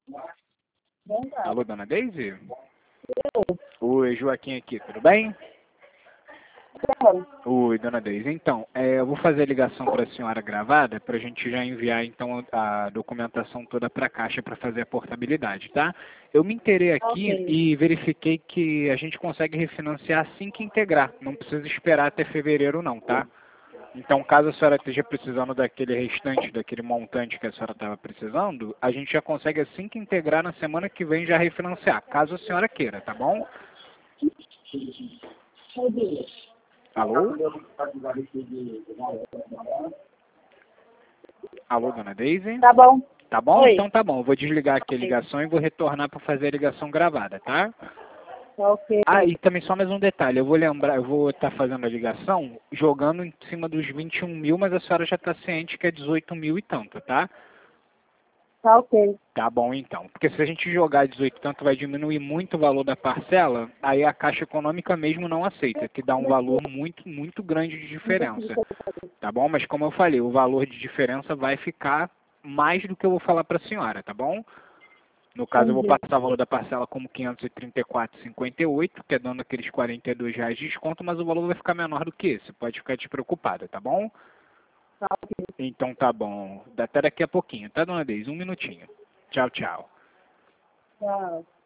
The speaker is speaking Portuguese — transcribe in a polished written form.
Alô, dona Deise? Oi, Joaquim aqui, tudo bem? Oi, dona Deise. Então, eu vou fazer a ligação para a senhora gravada para a gente já enviar então a documentação toda para a Caixa para fazer a portabilidade, tá? Eu me inteirei aqui Ok. e verifiquei que a gente consegue refinanciar assim que integrar. Não precisa esperar até fevereiro não, tá? Então, caso a senhora esteja precisando daquele restante, daquele montante que a senhora estava precisando, a gente já consegue assim que integrar na semana que vem já refinanciar, caso a senhora queira, tá bom? Alô? Alô, dona Deise? Tá bom. Tá bom? Oi. Então tá bom. Eu vou desligar aqui a ligação e vou retornar para fazer a ligação gravada, tá? Ok. Ah, e também só mais um detalhe. Eu vou lembrar, eu vou estar fazendo a ligação jogando em cima dos 21 mil, mas a senhora já está ciente que é 18 mil e tanto, tá? Tá ok. Tá bom então. Porque se a gente jogar 18 e tanto vai diminuir muito o valor da parcela, aí a Caixa Econômica mesmo não aceita, que dá um valor muito, muito grande de diferença. Tá bom? Mas como eu falei, o valor de diferença vai ficar mais do que eu vou falar para a senhora, tá bom? No caso, eu vou Entendi. passar o valor da parcela como 534,58, que é dando aqueles R$ 42 de desconto, mas o valor vai ficar menor do que esse. Pode ficar despreocupada, tá bom? Tá ok. Então tá bom. Até daqui a pouquinho, tá, dona Deise? Um minutinho. Tchau, tchau. Tchau.